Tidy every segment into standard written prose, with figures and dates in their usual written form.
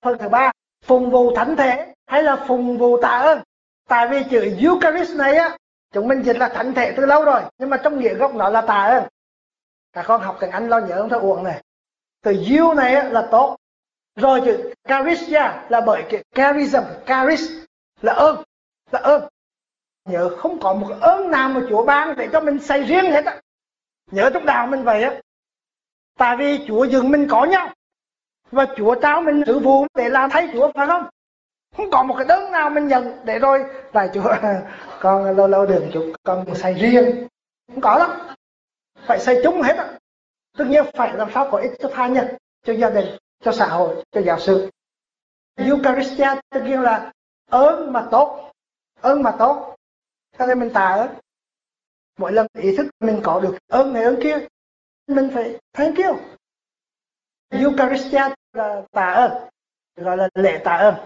Phần thứ ba, phụng vụ thánh thể hay là phụng vụ tạ ơn. Tại vì chữ Eucharist này á, chúng mình dịch là thánh thể từ lâu rồi, nhưng mà trong nghĩa gốc nó là tạ ơn. Các con học tiếng Anh lo nhớ không thôi uổng này. Từ you này á, là tốt. Rồi chữ charistia là bởi cái charism, charis là ơn, là ơn. Nhớ không có một ơn nào mà Chúa ban để cho mình xài riêng hết á. Nhớ trong đạo mình vậy á. Tại vì Chúa dừng mình có nhau, và Chúa trao mình sự vụ để làm thay Chúa, phải không? Không có một cái đơn nào mình nhận để rồi lại Chúa con lâu lâu đừng chúc con xài riêng. Không có đâu. Phải xài chung hết á. Tất nhiên phải làm sao có ích cho tha nhân, cho gia đình, cho xã hội, cho giáo sư. Eucharistia tất nhiên là ơn mà tốt, ơn mà tốt. Cho nên mình tạ ơn. Mỗi lần ý thức mình có được ơn này ơn kia, mình phải thank you. Eucharistia là tạ ơn, gọi là lễ tạ ơn.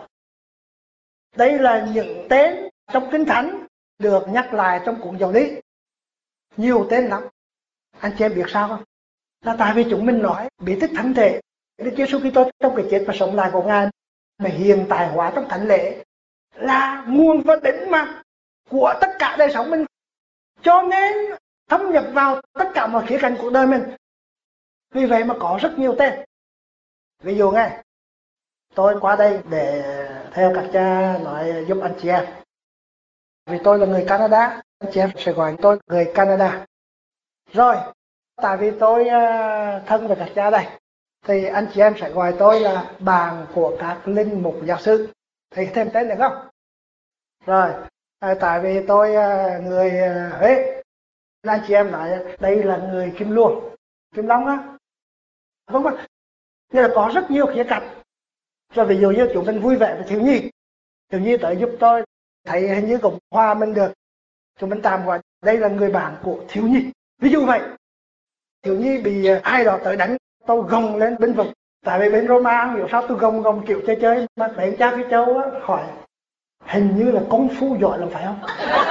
Đây là những tên trong Kinh Thánh được nhắc lại trong cuốn Giáo lý. Nhiều tên lắm. Anh chị em biết sao không? Là tại vì chúng mình nói bí tích thánh thể, Đức Giêsu Kitô trong cái chết và sống lại của Ngài mà hiện tại hóa trong thánh lễ là nguồn và đỉnh mà của tất cả đời sống mình, cho nên thâm nhập vào tất cả mọi khía cạnh cuộc đời mình. Vì vậy mà có rất nhiều tên. Ví dụ nghe, tôi qua đây để theo các cha nói giúp anh chị em. Vì tôi là người Canada, anh chị em sẽ gọi tôi người Canada. Rồi, tại vì tôi thân với các cha đây, thì anh chị em sẽ gọi tôi là bạn của các linh mục giáo sư. Thì thêm tên được không? Rồi, tại vì tôi người Huế, anh chị em nói đây là người Kim Luông, Kim Long á. Vâng vâng. Nên là có rất nhiều khía cạnh. Rồi ví dụ như chúng mình vui vẻ với thiếu nhi. Thiếu nhi tới giúp tôi, thấy hình như cũng hòa mình được. Chúng mình tạm gọi đây là người bạn của thiếu nhi. Ví dụ vậy, thiếu nhi bị ai đó tới đánh, tôi gồng lên binh vực. Tại vì bên Roma hiểu sao tôi gồng kiểu chơi mà mấy cha Phi Châu á, hỏi hình như là công phu giỏi lắm phải không?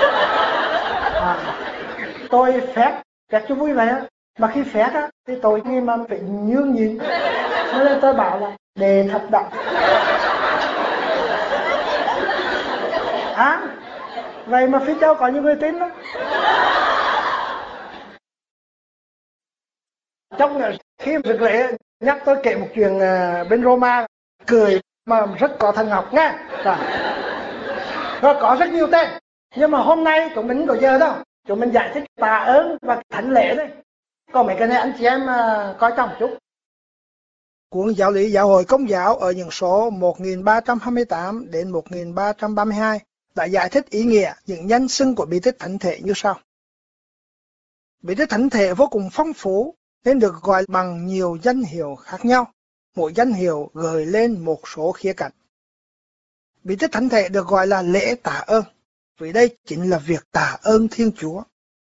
Tôi phép cho vui vẻ á. Mà khi phép á thì tôi nghĩ mà phải nhường nhịn. Nên tôi bảo là đề thập động. Vậy mà Phi Châu có những người tin đó. Trong khi rực lễ nhắc tôi kể một chuyện bên Roma cười mà rất có thần học nghe. Rồi có rất nhiều tên. Nhưng mà hôm nay tụi mình có giờ đâu. Tụi mình giải thích tạ ơn và thánh lễ đấy. Còn mấy cái này anh chị em coi trong một chút. Cuốn Giáo lý Giáo hội Công giáo ở những số 1328 đến 1332 đã giải thích ý nghĩa những nhân xưng của bí tích thánh thể như sau. Bí tích thánh thể vô cùng phong phú nên được gọi bằng nhiều danh hiệu khác nhau. Mỗi danh hiệu gợi lên một số khía cạnh. Bí tích thánh thể được gọi là lễ tạ ơn, vì đây chính là việc tạ ơn Thiên Chúa.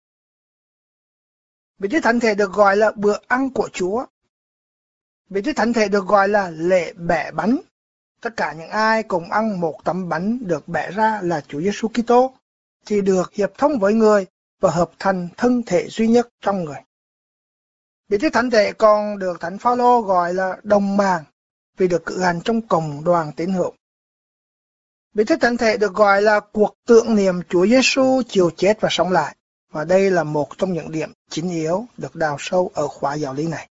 Bí tích thánh thể được gọi là bữa ăn của Chúa. Bí tích thánh thể được gọi là lễ bẻ bánh. Tất cả những ai cùng ăn một tấm bánh được bẻ ra là Chúa Giêsu Kitô thì được hiệp thông với người và hợp thành thân thể duy nhất trong người. Bí tích thánh thể còn được Thánh Phaolô gọi là đồng màng vì được cử hành trong cộng đoàn tín hữu. Bí tích thánh thể được gọi là cuộc tưởng niệm Chúa Giêsu chịu chết và sống lại, và đây là một trong những điểm chính yếu được đào sâu ở khóa giáo lý này.